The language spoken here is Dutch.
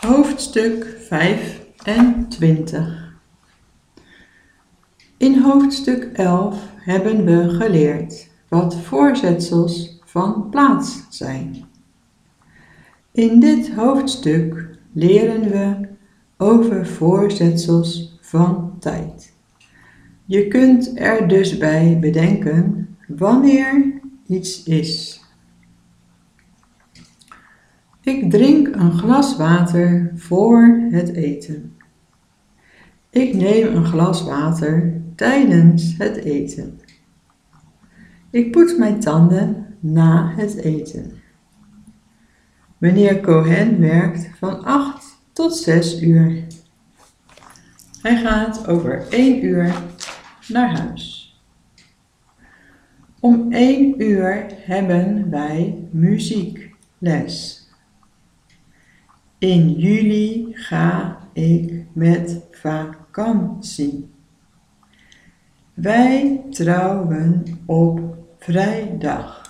Hoofdstuk 25. In hoofdstuk 11 hebben we geleerd wat voorzetsels van plaats zijn. In dit hoofdstuk leren we over voorzetsels van tijd. Je kunt er dus bij bedenken wanneer iets is. Ik drink een glas water voor het eten. Ik neem een glas water tijdens het eten. Ik poets mijn tanden na het eten. Meneer Cohen werkt van 8 tot 6 uur. Hij gaat over 1 uur naar huis. Om 1 uur hebben wij muziekles. In juli ga ik met vakantie. Wij trouwen op vrijdag.